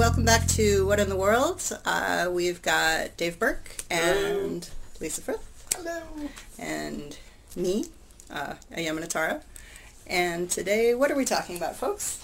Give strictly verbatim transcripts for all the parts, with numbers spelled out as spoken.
welcome back to What in the World. Uh, we've got Dave Burke and Hello. Lisa Frith. Hello. And me, uh, Ayama Natara. And today, what are we talking about, folks?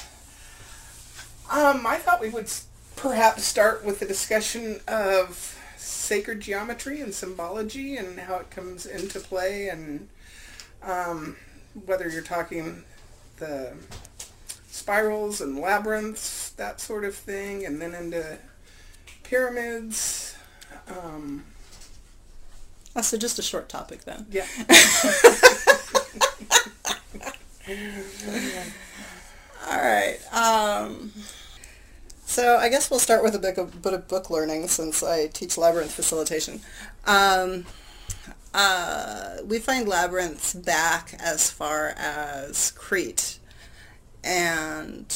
Um, I thought we would perhaps start with a discussion of sacred geometry and symbology and how it comes into play, and um, whether you're talking the spirals and labyrinths, that sort of thing, and then into pyramids. Um, oh, so just a short topic then. Yeah. All right. Um, so I guess we'll start with a bit of, bit of book learning since I teach labyrinth facilitation. Um, uh, we find labyrinths back as far as Crete. And,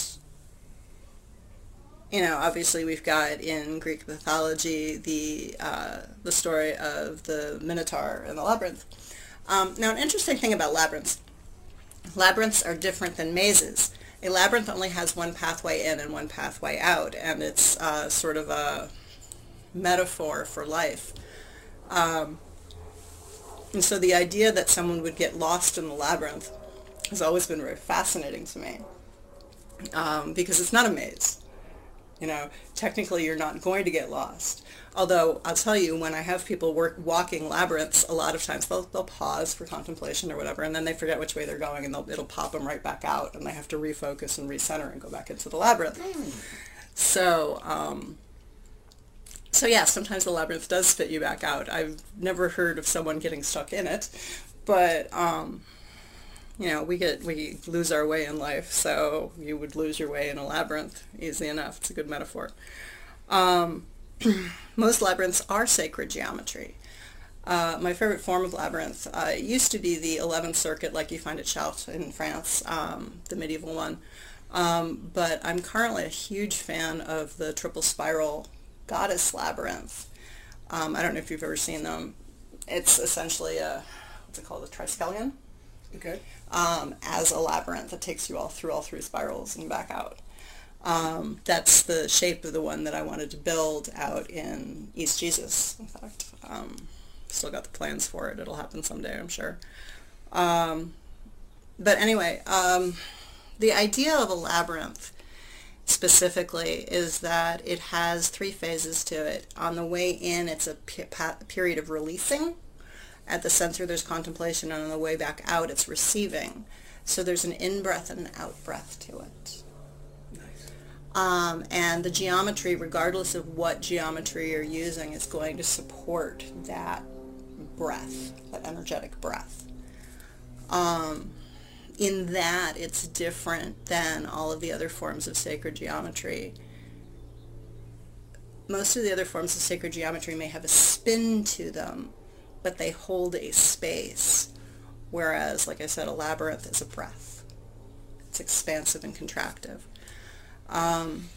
you know, obviously we've got in Greek mythology the uh, the story of the Minotaur and the labyrinth. Um, now, an interesting thing about labyrinths, labyrinths are different than mazes. A labyrinth only has one pathway in and one pathway out, and it's uh, sort of a metaphor for life. Um, and so the idea that someone would get lost in the labyrinth has always been very fascinating to me. Um, because it's not a maze. You know, technically you're not going to get lost. Although, I'll tell you, when I have people work walking labyrinths, a lot of times they'll, they'll pause for contemplation or whatever, and then they forget which way they're going, and they'll, it'll pop them right back out, and they have to refocus and recenter and go back into the labyrinth. Mm. So, um, so yeah, sometimes the labyrinth does spit you back out. I've never heard of someone getting stuck in it, but... Um, You know, we get we lose our way in life, so you would lose your way in a labyrinth, easy enough. It's a good metaphor. Um, most labyrinths are sacred geometry. Uh, my favorite form of labyrinth uh, used to be the eleventh Circuit, like you find at Chartres in France, um, the medieval one. Um, but I'm currently a huge fan of the triple spiral goddess labyrinth. Um, I don't know if you've ever seen them. It's essentially a, what's it called, a triskelion? Okay. Um, as a labyrinth that takes you all through all three spirals and back out. Um, that's the shape of the one that I wanted to build out in East Jesus, in fact. Um, still got the plans for it. It'll happen someday, I'm sure. Um, but anyway, um, the idea of a labyrinth specifically is that it has three phases to it. On the way in, it's a pe- pa- period of releasing. At the center, there's contemplation, and on the way back out, it's receiving. So there's an in-breath and an out-breath to it. Nice. Um, and the geometry, regardless of what geometry you're using, is going to support that breath, that energetic breath. Um, in that, it's different than all of the other forms of sacred geometry. Most of the other forms of sacred geometry may have a spin to them, but they hold a space, whereas, like I said, a labyrinth is a breath. It's expansive and contractive. Um,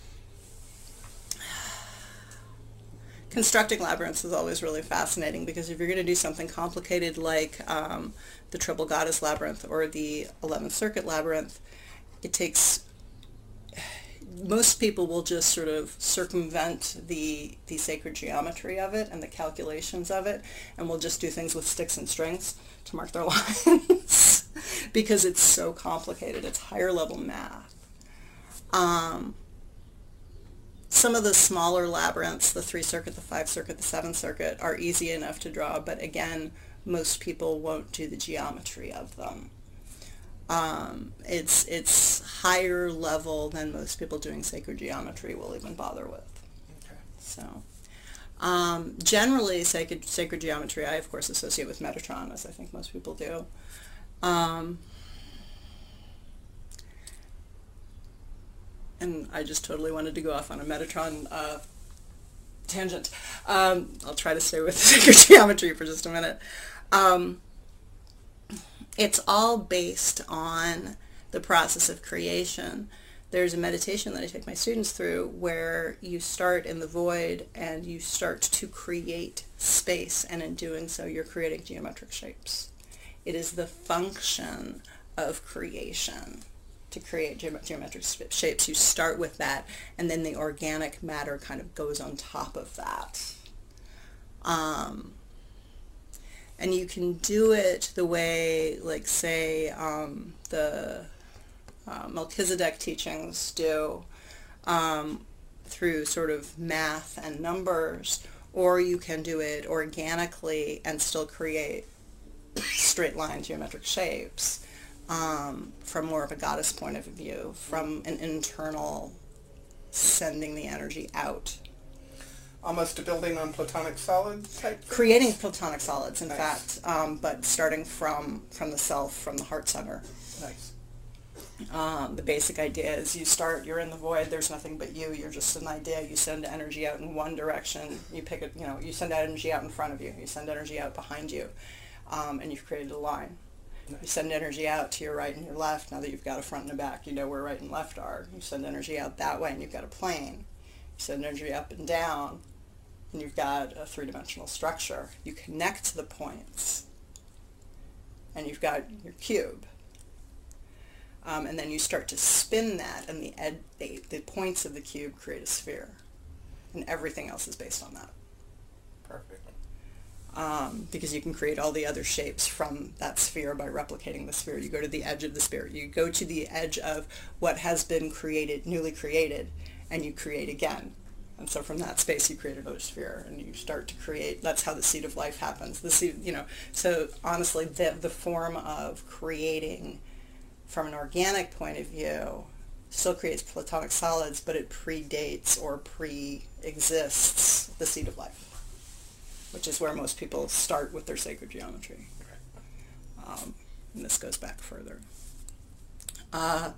constructing labyrinths is always really fascinating, because if you're going to do something complicated like um, the Triple Goddess Labyrinth or the eleventh Circuit Labyrinth, it takes... most people will just sort of circumvent the the sacred geometry of it and the calculations of it, and will just do things with sticks and strings to mark their lines because it's so complicated. It's higher level math. Um, some of the smaller labyrinths, the three circuit, the five circuit, the seven circuit, are easy enough to draw, but again, most people won't do the geometry of them. Um, it's it's higher level than most people doing sacred geometry will even bother with. Okay. So, um, generally, sacred sacred geometry I of course associate with Metatron, as I think most people do. Um, and I just totally wanted to go off on a Metatron uh, tangent. Um, I'll try to stay with sacred geometry for just a minute. Um, It's all based on the process of creation. There's a meditation that I take my students through where you start in the void and you start to create space, and in doing so you're creating geometric shapes. It is the function of creation. to create ge- geometric shapes. You start with that, and then the organic matter kind of goes on top of that. Um, and you can do it the way, like, say, um, the uh, Melchizedek teachings do, um, through sort of math and numbers, or you can do it organically and still create straight line geometric shapes, um, from more of a goddess point of view, from an internal sending the energy out. Almost a building on platonic solid type thing? Creating platonic solids, in Nice. fact, um, but starting from, from the self, from the heart center. Nice. Um, the basic idea is you start, you're in the void, there's nothing but you, you're just an idea, you send energy out in one direction, you pick it, you know, you send energy out in front of you, you send energy out behind you, um, and you've created a line. Nice. You send energy out to your right and your left, now that you've got a front and a back, you know where right and left are. You send energy out that way and you've got a plane. You send energy up and down and you've got a three-dimensional structure. You connect to the points and you've got your cube. Um, and then you start to spin that, and the, ed- the the points of the cube create a sphere, and everything else is based on that. Perfect. Um, because you can create all the other shapes from that sphere by replicating the sphere. You go to the edge of the sphere. You go to the edge of what has been created, newly created, and you create again. And so from that space, you create another sphere, and you start to create. That's how the seed of life happens. The seed, you know. So honestly, the the form of creating, from an organic point of view, still creates platonic solids, but it predates or pre-exists the seed of life, which is where most people start with their sacred geometry. Um, and this goes back further. Uh,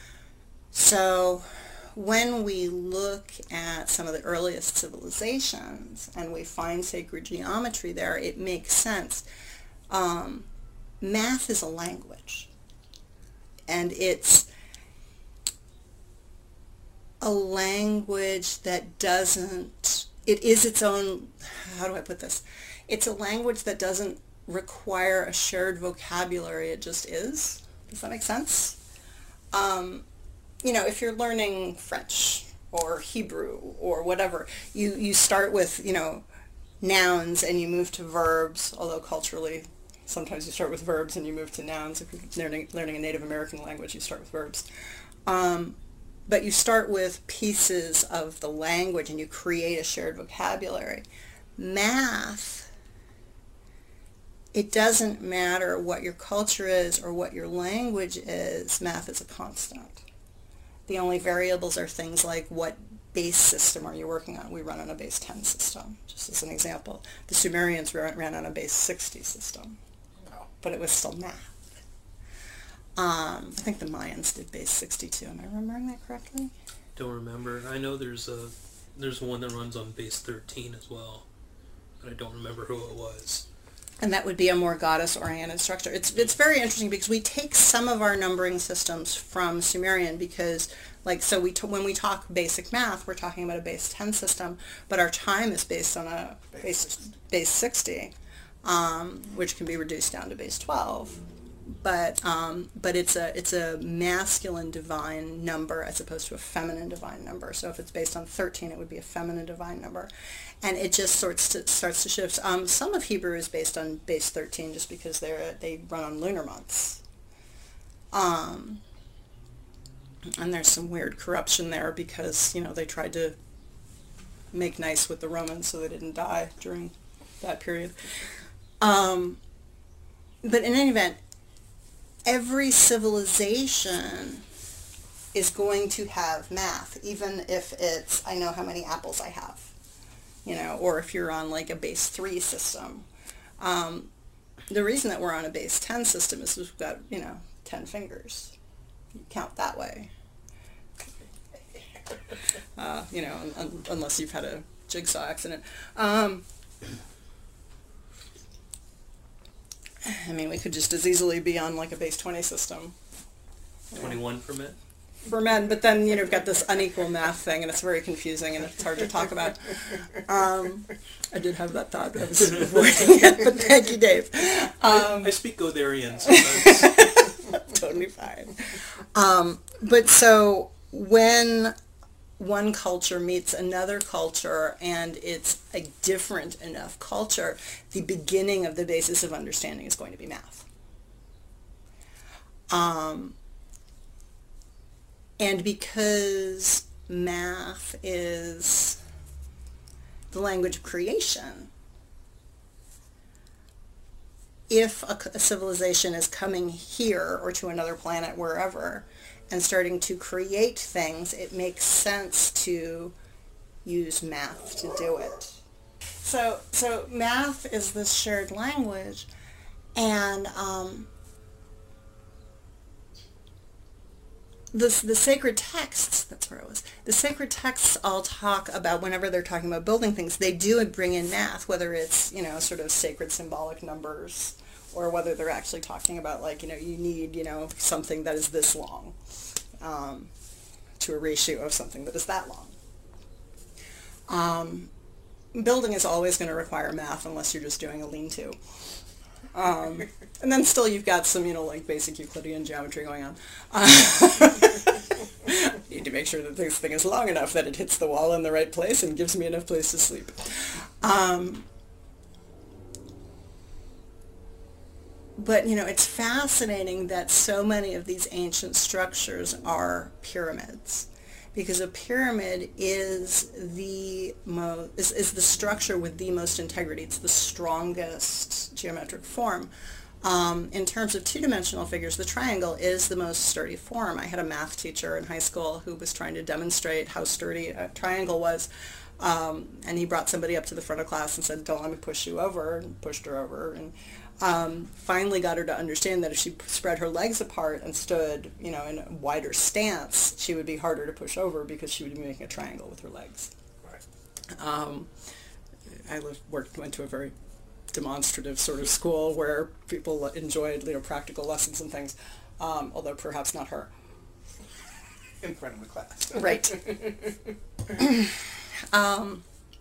so when we look at some of the earliest civilizations and we find sacred geometry there, it makes sense. Um, math is a language. And it's a language that doesn't, it is its own, how do I put this? It's a language that doesn't require a shared vocabulary, it just is. Does that make sense? Um, you know, if you're learning French or Hebrew or whatever, you, you start with, you know, nouns and you move to verbs, although culturally sometimes you start with verbs and you move to nouns. If you're learning, learning a Native American language, you start with verbs. Um, but you start with pieces of the language and you create a shared vocabulary. Math, it doesn't matter what your culture is or what your language is, math is a constant. The only variables are things like what base system are you working on? We run on a base ten system, just as an example. The Sumerians ran on a base sixty system. But it was still math. Um, I think the Mayans did base sixty-two. Am I remembering that correctly? Don't remember. I know there's a there's one that runs on base thirteen as well, but I don't remember who it was. And that would be a more goddess-oriented structure. It's it's very interesting because we take some of our numbering systems from Sumerian because, like, so we t- when we talk basic math, we're talking about a base ten system, but our time is based on a base base sixty. Um, which can be reduced down to base twelve, but um, but it's a it's a masculine divine number as opposed to a feminine divine number. So if it's based on thirteen, it would be a feminine divine number, and it just sorts to, starts to shift. Um, some of Hebrew is based on base thirteen just because they they run on lunar months, um, and there's some weird corruption there because you know they tried to make nice with the Romans so they didn't die during that period. Um, but in any event, every civilization is going to have math, even if it's, I know how many apples I have, you know, or if you're on like a base three system. Um, the reason that we're on a base ten system is we've got, you know, ten fingers. You count that way. Uh, you know, un- un- unless you've had a jigsaw accident. Um, I mean, we could just as easily be on like a base twenty system. twenty-one for men? For men, but then, you know, you've got this unequal math thing, and it's very confusing, and it's hard to talk about. Um, I did have that thought. I was avoiding it, but thank you, Dave. Um, I speak Gotharian sometimes. totally totally fine. Um, but so when one culture meets another culture and it's a different enough culture, the beginning of the basis of understanding is going to be math. Um, and because math is the language of creation, if a, a civilization is coming here or to another planet, wherever, and starting to create things, it makes sense to use math to do it. So, so math is this shared language, and um, the the sacred texts. That's where it was. The sacred texts all talk about, whenever they're talking about building things, they do bring in math, whether it's, you know, sort of sacred symbolic numbers, or whether they're actually talking about, like, you know, you need, you know, something that is this long um, to a ratio of something that is that long. Um, building is always going to require math unless you're just doing a lean-to. Um, and then still you've got some, you know, like basic Euclidean geometry going on. Uh, you need to make sure that this thing is long enough that it hits the wall in the right place and gives me enough place to sleep. Um, But, you know, it's fascinating that so many of these ancient structures are pyramids, because a pyramid is the mo- is, is the structure with the most integrity. It's the strongest geometric form. Um, in terms of two-dimensional figures, the triangle is the most sturdy form. I had a math teacher in high school who was trying to demonstrate how sturdy a triangle was. Um, and he brought somebody up to the front of class and said, "Don't let me push you over," and pushed her over, and um, finally got her to understand that if she spread her legs apart and stood, you know, in a wider stance, she would be harder to push over because she would be making a triangle with her legs. Right. Um, I lived, worked, went to a very demonstrative sort of school where people enjoyed, you know, practical lessons and things, um, although perhaps not her. In front of the class. Right. um,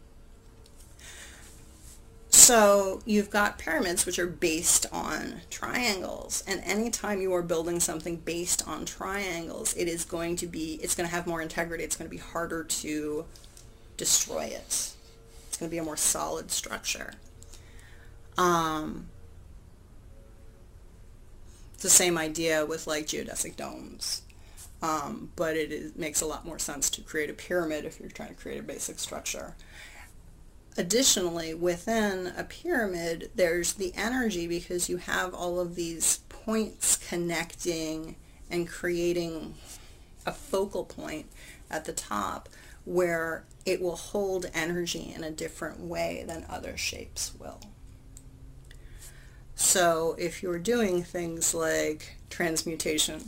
so you've got pyramids, which are based on triangles, and anytime you are building something based on triangles, it is going to be, it's going to have more integrity. It's going to be harder to destroy it. It's going to be a more solid structure. Um, it's the same idea with like geodesic domes. Um, but it is, makes a lot more sense to create a pyramid if you're trying to create a basic structure. Additionally, within a pyramid, there's the energy, because you have all of these points connecting and creating a focal point at the top where it will hold energy in a different way than other shapes will. So if you're doing things like transmutation,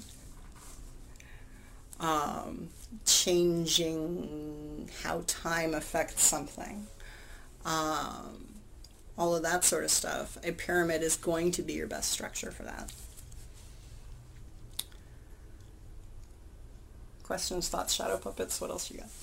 Um, changing how time affects something, um, all of that sort of stuff, a pyramid is going to be your best structure for that. Questions, thoughts, shadow puppets? What else you got?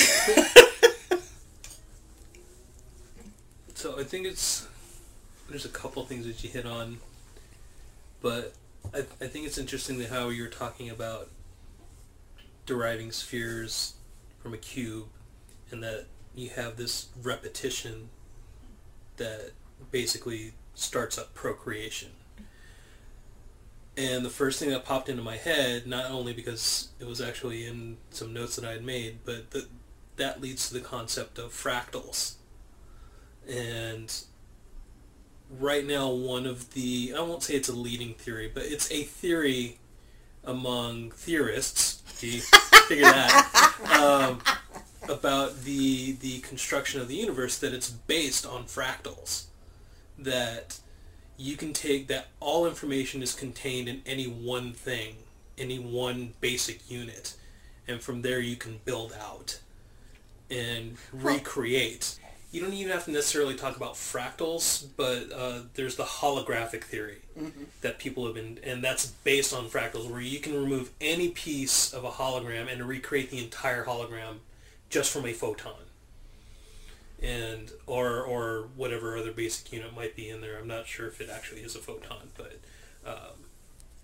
So I think it's, there's a couple things that you hit on, but I, I think it's interesting that how you're talking about deriving spheres from a cube, and that you have this repetition that basically starts up procreation. And the first thing that popped into my head, not only because it was actually in some notes that I had made, but that that leads to the concept of fractals. And right now, one of the, I won't say it's a leading theory, but it's a theory among theorists, do you figure that, um, about the the construction of the universe, that it's based on fractals. That you can take, that all information is contained in any one thing, any one basic unit, and from there you can build out and recreate. You don't even have to necessarily talk about fractals, but uh, there's the holographic theory mm-hmm. that people have been, and that's based on fractals, where you can remove any piece of a hologram and recreate the entire hologram just from a photon, and or or whatever other basic unit might be in there. I'm not sure if it actually is a photon, but um,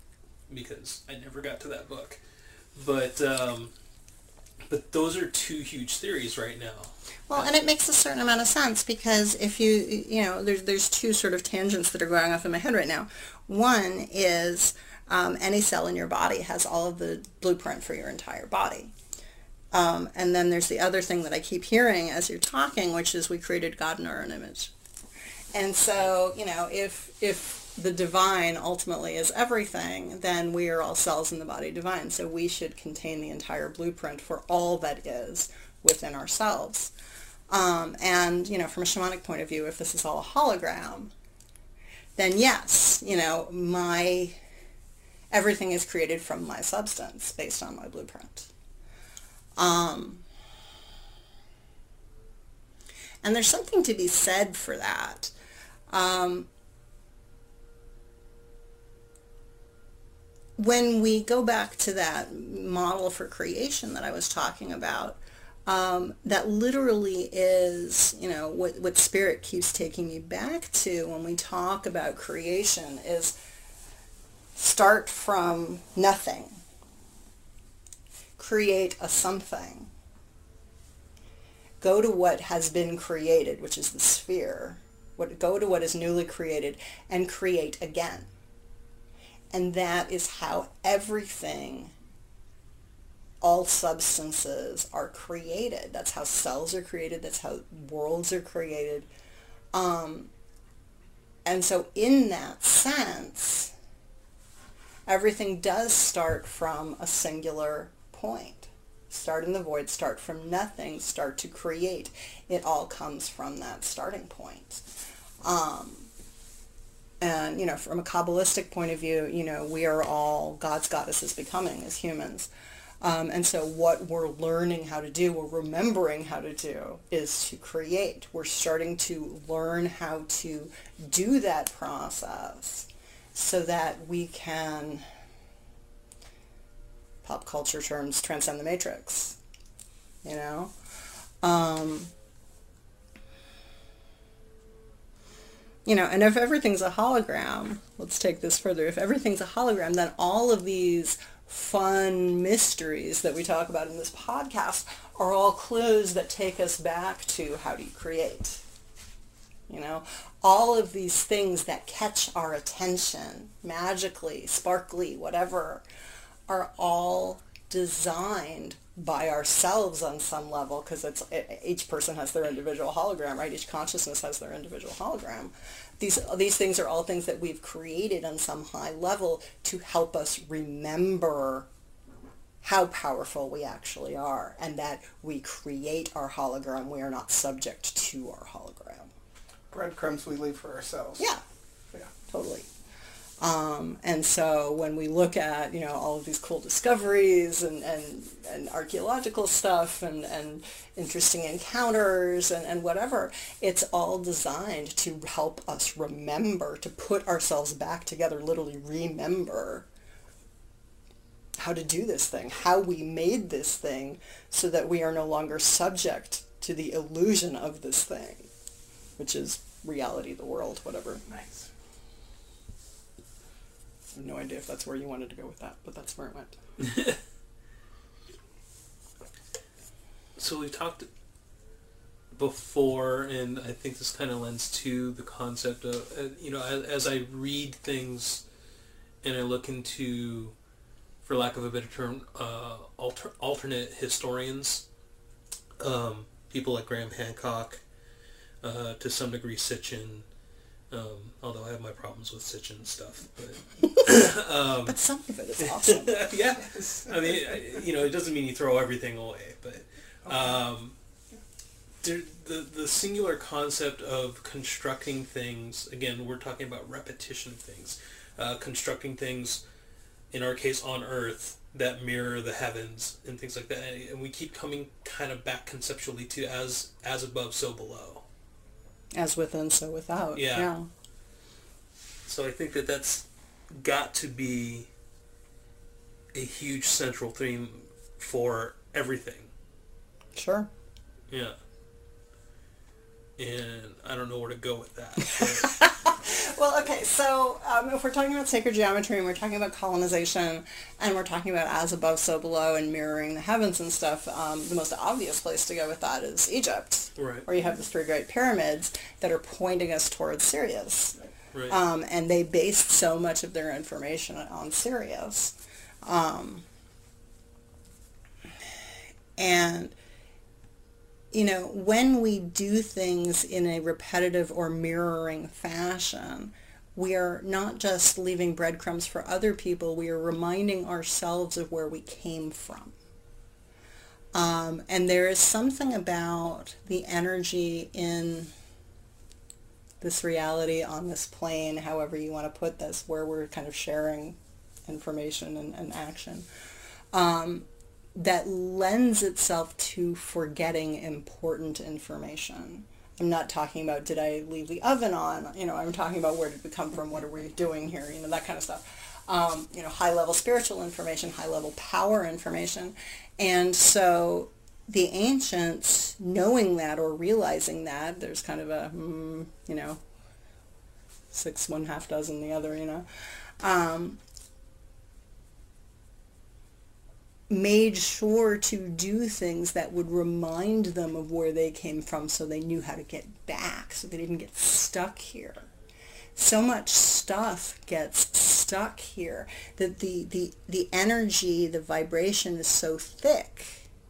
because I never got to that book. But um, but those are two huge theories right now. Well, and it makes a certain amount of sense because if you, you know, there's, there's two sort of tangents that are going off in my head right now. One is um, any cell in your body has all of the blueprint for your entire body. Um, and then there's the other thing that I keep hearing as you're talking, which is we created God in our own image. And so, you know, if if the divine ultimately is everything, then we are all cells in the body divine. So we should contain the entire blueprint for all that is within ourselves. Um, and, you know, from a shamanic point of view, if this is all a hologram, then yes, you know, my, everything is created from my substance based on my blueprint. Um, and there's something to be said for that. Um, when we go back to that model for creation that I was talking about, um, that literally is, you know, what, what Spirit keeps taking me back to when we talk about creation is start from nothing. Create a something. Go to what has been created, which is the sphere. What, go to what is newly created and create again. And that is how everything, all substances are created. That's how cells are created. That's how worlds are created. Um, and so in that sense, everything does start from a singular point. Start in the void, start from nothing, start to create. It all comes from that starting point. Um, and, you know, from a Kabbalistic point of view, you know, we are all gods, goddesses becoming as humans. Um, and so what we're learning how to do, we're remembering how to do, is to create. We're starting to learn how to do that process so that we can, pop culture terms, transcend the matrix, you know? Um, you know, and if everything's a hologram, let's take this further. If everything's a hologram, then all of these fun mysteries that we talk about in this podcast are all clues that take us back to how do you create? You know, all of these things that catch our attention, magically, sparkly, whatever, are all designed by ourselves on some level, because it's each person has their individual hologram, right? Each consciousness has their individual hologram. These these things are all things that we've created on some high level to help us remember how powerful we actually are, and that we create our hologram. We are not subject to our hologram. Breadcrumbs we leave for ourselves. Yeah, Yeah. totally. Um, and so when we look at, you know, all of these cool discoveries and, and, and archaeological stuff and, and interesting encounters and, and whatever, it's all designed to help us remember, to put ourselves back together, literally remember how to do this thing, how we made this thing so that we are no longer subject to the illusion of this thing, which is reality, the world, whatever. Nice. I have no idea if that's where you wanted to go with that, but that's where it went. So we talked before, and I think this kind of lends to the concept of, uh, you know, as, as I read things and I look into, for lack of a better term, uh, alter, alternate historians, um, people like Graham Hancock, uh, to some degree Sitchin, Um, although I have my problems with Sitchin and stuff, but um, but some of it is awesome. Yeah, I mean, I, you know, it doesn't mean you throw everything away, but um, there, the the singular concept of constructing things. Again, we're talking about repetition of things, uh, constructing things. In our case, on Earth, that mirror the heavens and things like that, and we keep coming kind of back conceptually to as as above, so below. As within, so without. Yeah. yeah. So I think that that's got to be a huge central theme for everything. Sure. Yeah. and I don't know where to go with that. Well, okay, so um, if we're talking about sacred geometry and we're talking about colonization and we're talking about as above, so below and mirroring the heavens and stuff, um, the most obvious place to go with that is Egypt, Right. where you have the three great pyramids that are pointing us towards Sirius. Right. Um, and they based so much of their information on Sirius. Um, and, you know, when we do things in a repetitive or mirroring fashion, we are not just leaving breadcrumbs for other people, we are reminding ourselves of where we came from. Um, and there is something about the energy in this reality on this plane, however you want to put this, where we're kind of sharing information and, and action, um, that lends itself to forgetting important information. I'm not talking about did I leave the oven on, you know, I'm talking about where did we come from, what are we doing here, you know, that kind of stuff. Um, you know, high-level spiritual information, high-level power information. And so the ancients, knowing that or realizing that, there's kind of a, mm, you know, six, one half dozen the other, you know, um, made sure to do things that would remind them of where they came from so they knew how to get back, so they didn't get stuck here. So much stuff gets stuck here that the, the, the energy, the vibration is so thick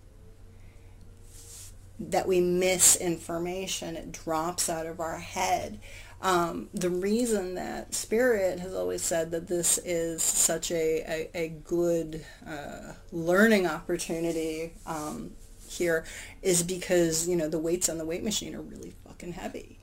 that we miss information. It drops out of our head. Um, the reason that Spirit has always said that this is such a, a, a good uh, learning opportunity um, here is because, you know, the weights on the weight machine are really fucking heavy.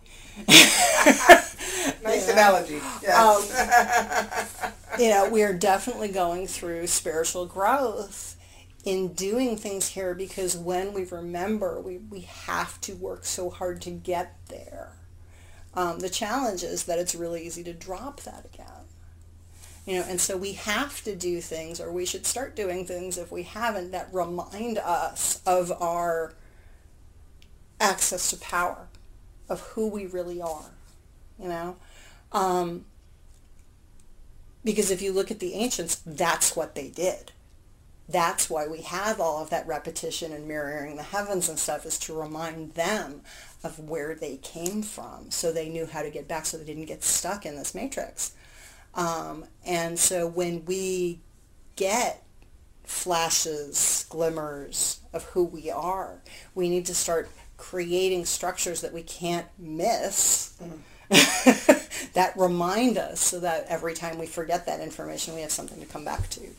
Nice yeah. analogy. Yes. Um, you know, we are definitely going through spiritual growth in doing things here because when we remember, we, we have to work so hard to get there. Um, the challenge is that it's really easy to drop that again. You know, and so we have to do things, or we should start doing things if we haven't, that remind us of our access to power, of who we really are, you know? Um, because if you look at the ancients, that's what they did. That's why we have all of that repetition and mirroring the heavens and stuff, is to remind them of where they came from so they knew how to get back, so they didn't get stuck in this matrix. Um, and so when we get flashes, glimmers of who we are, we need to start creating structures that we can't miss mm. that remind us so that every time we forget that information, we have something to come back to.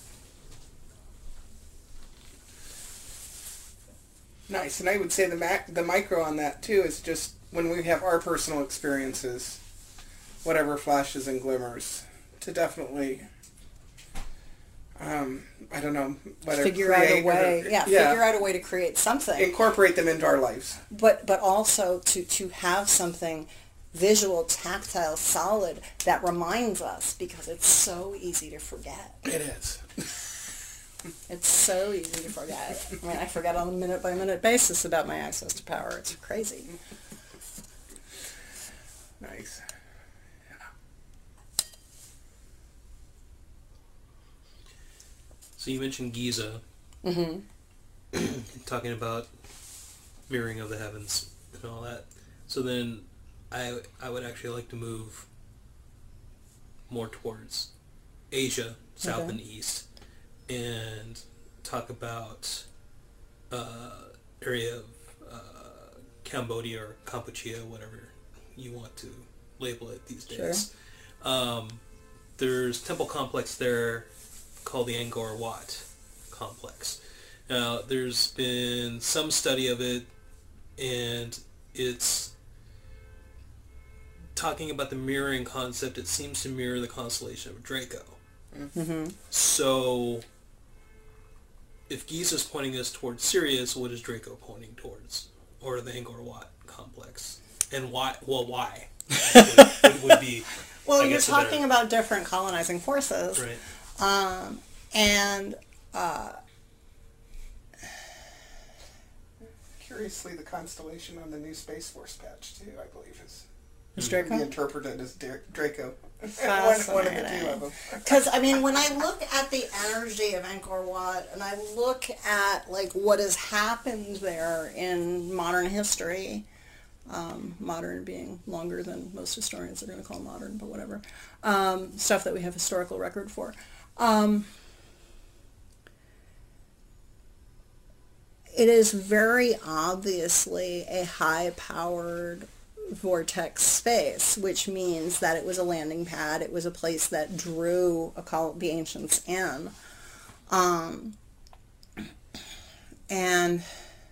Nice. And I would say the mac- the micro on that too is just when we have our personal experiences, whatever flashes and glimmers, to definitely, um, I don't know, whether figure out a way, or, yeah, yeah, figure out a way to create something, incorporate them into our lives. But but also to to have something visual, tactile, solid that reminds us, because it's so easy to forget. It is. It's so easy to forget. I mean, I forget on a minute-by-minute basis about my access to power. It's crazy. Nice. Yeah. So you mentioned Giza. Mm-hmm. Talking about mirroring of the heavens and all that. So then I, I would actually like to move more towards Asia, south okay. and east, and talk about uh, area of uh, Cambodia or Kampuchea, whatever you want to label it these days. Sure. Um, there's a temple complex there called the Angkor Wat complex. Now, there's been some study of it, and it's talking about the mirroring concept. It seems to mirror the constellation of Draco. Mm-hmm. So, if Giza's pointing us towards Sirius, what is Draco pointing towards? Or the Angkor Wat complex? And why? Well, why? would, would be, well, I you're guess, talking about different colonizing forces. Right. Um, and... Uh, curiously, the constellation on the new Space Force patch, too, I believe, is Is be Draco? interpreted as Dra- Draco. one, Fascinating. one of the two of them. Because, I mean, when I look at the energy of Angkor Wat and I look at, like, what has happened there in modern history, um, modern being longer than most historians are going to call modern, but whatever, um, stuff that we have historical record for, um, it is very obviously a high-powered vortex space, which means that it was a landing pad. It was a place that drew a col- the ancients in. Um, and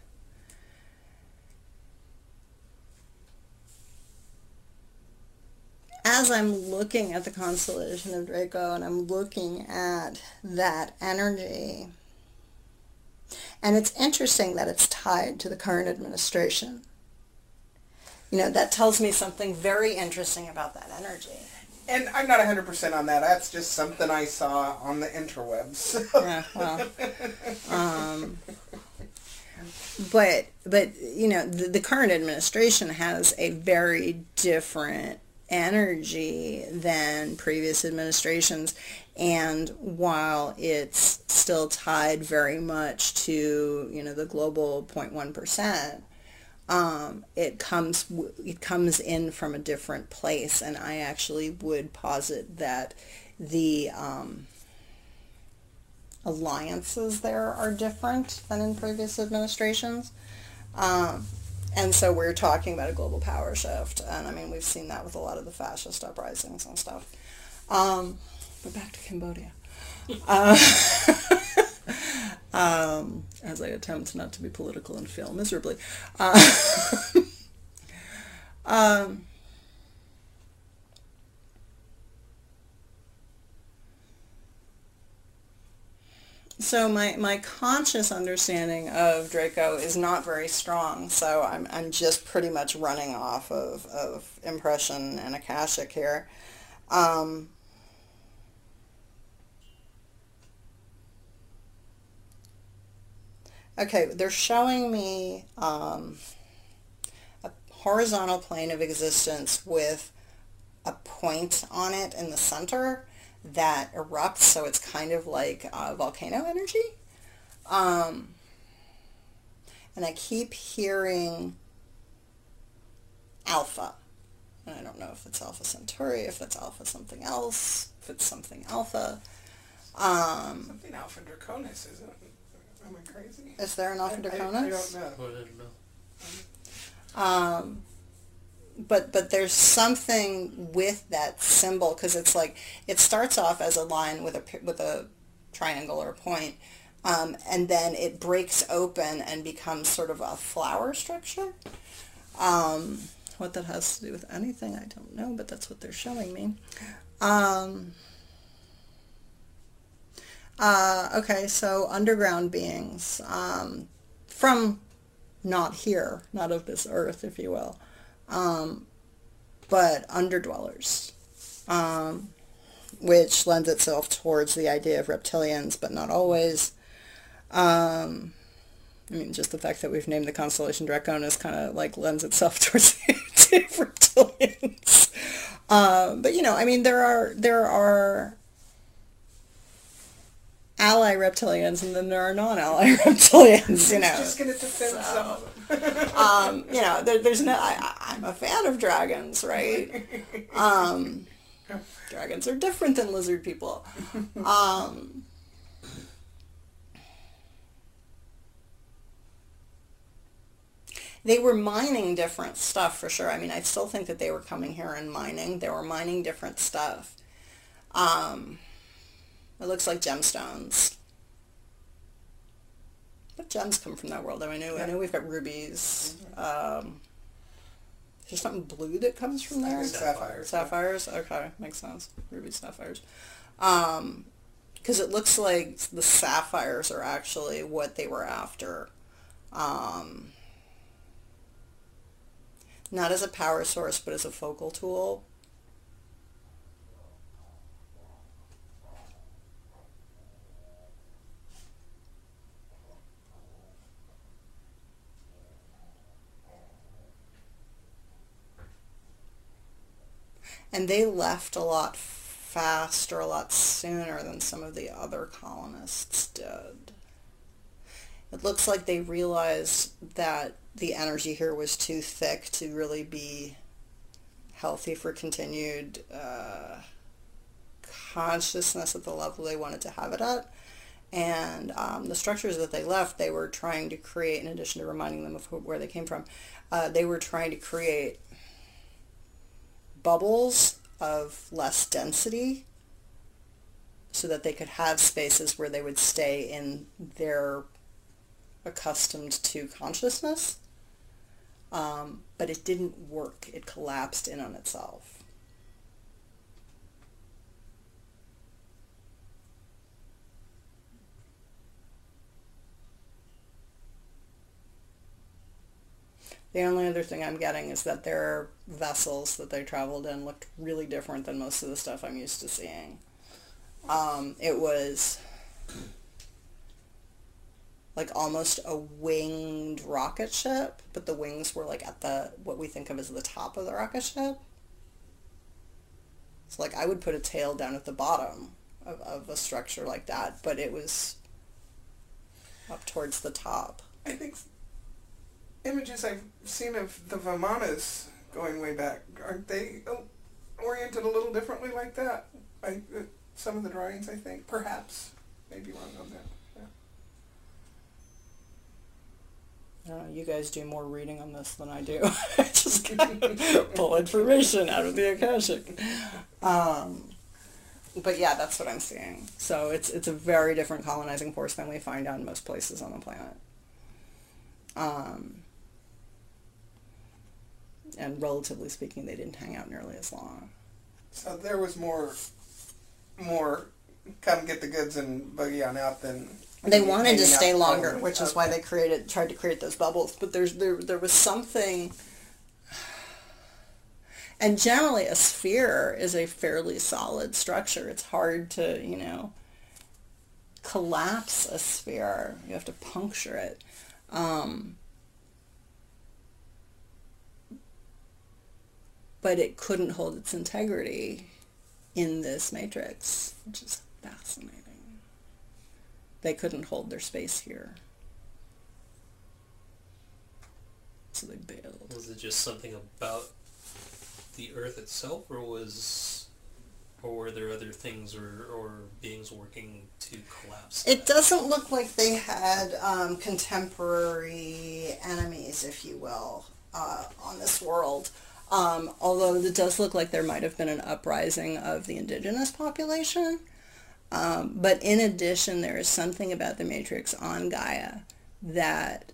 as I'm looking at the constellation of Draco and I'm looking at that energy, and it's interesting that it's tied to the current administration. You know, that tells me something very interesting about that energy. And I'm not one hundred percent on that. That's just something I saw on the interwebs. Yeah, well, um, but, but, you know, the, the current administration has a very different energy than previous administrations. And while it's still tied very much to, you know, the global zero point one percent, Um, it comes it comes in from a different place, and I actually would posit that the um, alliances there are different than in previous administrations. Um, and so we're talking about a global power shift, and I mean we've seen that with a lot of the fascist uprisings and stuff. Um, but back to Cambodia. Uh, Um, as I attempt not to be political and fail miserably. Uh, um, so my, my conscious understanding of Draco is not very strong, so I'm, I'm just pretty much running off of, of impression and Akashic here. Um, Okay, they're showing me um, a horizontal plane of existence with a point on it in the center that erupts, so it's kind of like uh, volcano energy. Um, and I keep hearing Alpha. And I don't know if it's Alpha Centauri, if it's Alpha something else, if it's something Alpha. Um, Something Alpha Draconis, isn't it? Am I crazy? Is there an Alpha I, I, Draconis? I don't know. Well, I don't know. Um, but but there's something with that symbol, because it's like it starts off as a line with a with a triangle or a point, um, and then it breaks open and becomes sort of a flower structure. Um, what that has to do with anything, I don't know, but that's what they're showing me. Um, uh, okay, so underground beings um, from not here, not of this earth, if you will, um, but underdwellers, um, which lends itself towards the idea of reptilians, but not always. Um, I mean, just the fact that we've named the constellation Draconis kind of like lends itself towards the idea of reptilians. Um, but you know, I mean, there are there are ally reptilians, and then there are non-ally reptilians. You know, Just gonna defend so, some of them. um, you know, there, there's no. I, I'm a fan of dragons, right? Um, dragons are different than lizard people. Um, They were mining different stuff for sure. I mean, I still think that they were coming here and mining. They were mining different stuff. Um, it looks like gemstones. What gems come from that world? I mean, I know, I know we've got rubies. Um, is there something blue that comes from there? Sapphires. Sapphires? Okay, makes sense. Rubies, sapphires. Um, because it looks like the sapphires are actually what they were after. Um... Not as a power source, but as a focal tool. And they left a lot faster, a lot sooner than some of the other colonists did. It looks like they realized that the energy here was too thick to really be healthy for continued uh, consciousness at the level they wanted to have it at. And um, the structures that they left, they were trying to create, in addition to reminding them of who, where they came from, uh, they were trying to create bubbles of less density so that they could have spaces where they would stay in their accustomed to consciousness. Um, but it didn't work. It collapsed in on itself. The only other thing I'm getting is that their vessels that they traveled in looked really different than most of the stuff I'm used to seeing. Um, it was like almost a winged rocket ship, but the wings were like at the, what we think of as the top of the rocket ship. So like I would put a tail down at the bottom of, of a structure like that, but it was up towards the top. I think images I've seen of the Vimanas going way back, aren't they oriented a little differently like that? I, uh, some of the drawings, I think, perhaps, maybe wrong on that. I don't know, you guys do more reading on this than I do. I just kind of pull information out of the Akashic. Um, but yeah, that's what I'm seeing. So it's it's a very different colonizing force than we find on most places on the planet. Um, and relatively speaking, they didn't hang out nearly as long. So there was more, more come get the goods and buggy on out than... They wanted to stay longer, probably. which is why they created, tried to create those bubbles. But there's there there was something, and generally a sphere is a fairly solid structure. It's hard to, you know, collapse a sphere. You have to puncture it. Um, but it couldn't hold its integrity in this matrix, which is fascinating. They couldn't hold their space here. So they bailed. Was it just something about the Earth itself, or was, or were there other things or, or beings working to collapse It that? doesn't look like they had um, contemporary enemies, if you will, uh, on this world. Um, although it does look like there might have been an uprising of the indigenous population. Um, but in addition, there is something about the Matrix on Gaia that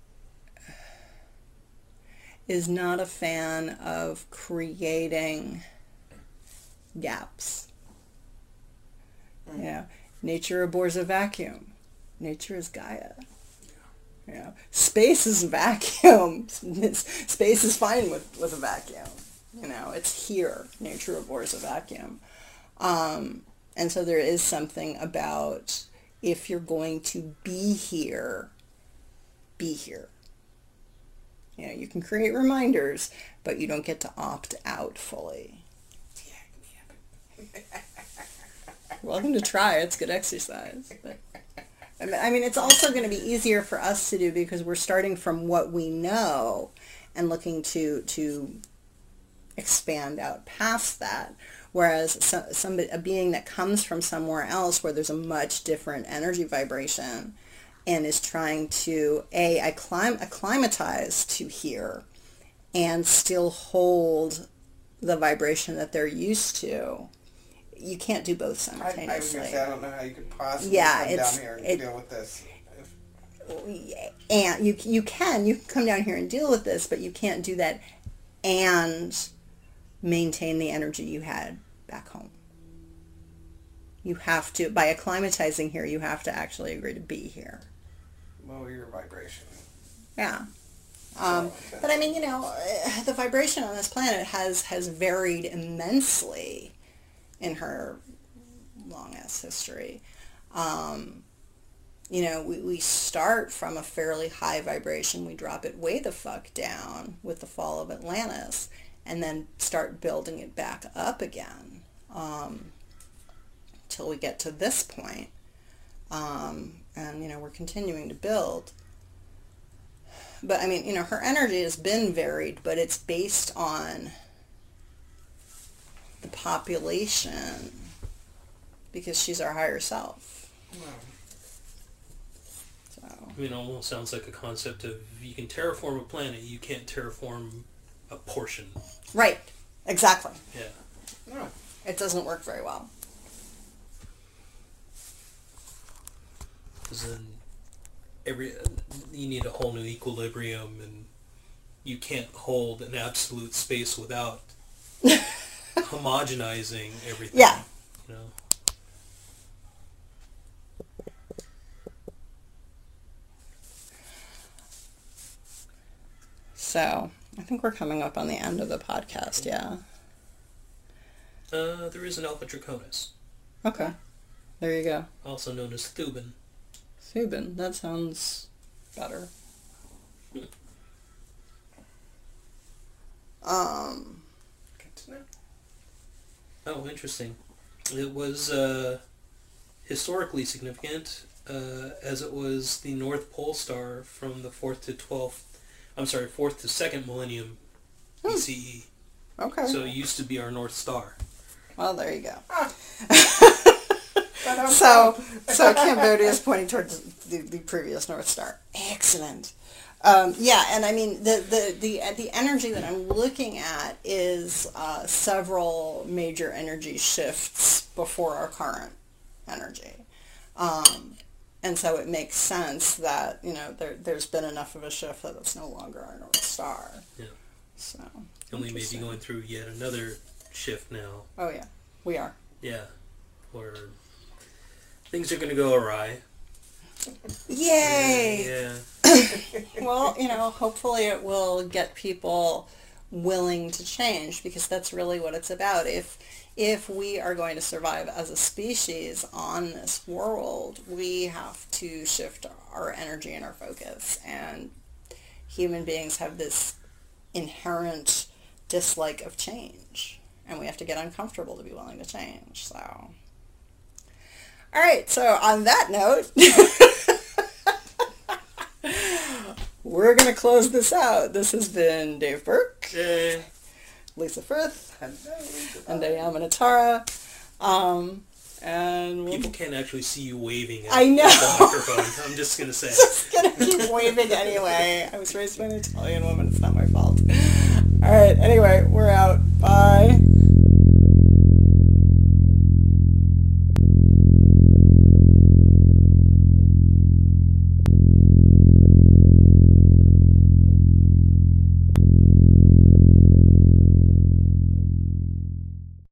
is not a fan of creating gaps. Mm. You know, nature abhors a vacuum. Nature is Gaia. You know, space is a vacuum. Space is fine with, with a vacuum. You know, it's here. Nature abhors a vacuum. Um, And so there is something about, if you're going to be here, be here. You know, you can create reminders, but you don't get to opt out fully. You're welcome to try. It's good exercise. But, I mean, it's also going to be easier for us to do because we're starting from what we know and looking to to expand out past that. Whereas some, some, a being that comes from somewhere else where there's a much different energy vibration and is trying to, A, acclim- acclimatize to here and still hold the vibration that they're used to, you can't do both simultaneously. I, I was going to say, I don't know how you could possibly yeah, come down here and it, deal with this. And you, you can. You can come down here and deal with this, but you can't do that and maintain the energy you had back home. You have to, by acclimatizing here, you have to actually agree to be here. Lower your vibration. Yeah. Um, so, but I mean, you know, the vibration on this planet has, has varied immensely in her long-ass history. Um, you know, we, we start from a fairly high vibration. We drop it way the fuck down with the fall of Atlantis. and then start building it back up again um, till we get to this point. Um, and, you know, we're continuing to build. But, I mean, you know, her energy has been varied, but it's based on the population because she's our higher self. Wow. So. I mean, it almost sounds like a concept of you can terraform a planet, you can't terraform a portion. Right. Exactly. Yeah. Oh. It doesn't work very well. Because then every you need a whole new equilibrium, and you can't hold an absolute space without homogenizing everything. Yeah. You know. So I think we're coming up on the end of the podcast. Yeah. Uh, there is an Alpha Draconis, Okay. There you go. also known as Thuban. Subin. That sounds better. Um. Good to know. Oh, interesting. It was uh, historically significant, uh, as it was the North Pole star from the fourth to twelfth. I'm sorry, fourth to second millennium B C E. Okay. So it used to be our North Star. Well, there you go. Ah. So, so Cambodia is pointing towards the, the previous North Star. Excellent. Um, yeah, and I mean the the the the energy that I'm looking at is uh, several major energy shifts before our current energy, um, and so it makes sense that you know there there's been enough of a shift that it's no longer our North Star. Yeah. So. And we may be interesting. going through yet another shift now. Oh yeah, we are. Yeah. Where things are going to go awry. Yay! Yeah. Well, you know, hopefully it will get people willing to change because that's really what it's about. If if we are going to survive as a species on this world, we have to shift our energy and our focus. And human beings have this inherent dislike of change. And we have to get uncomfortable to be willing to change. So, all right. So on that note, we're going to close this out. This has been Dave Burke, Yay. Lisa Frith, Hello. and Dayama Natara. Um, and we'll People can't actually see you waving at I know. the microphone. I'm just going to say. just going to keep waving anyway. I was raised by an Italian woman. It's not my fault. All right. Anyway, we're out.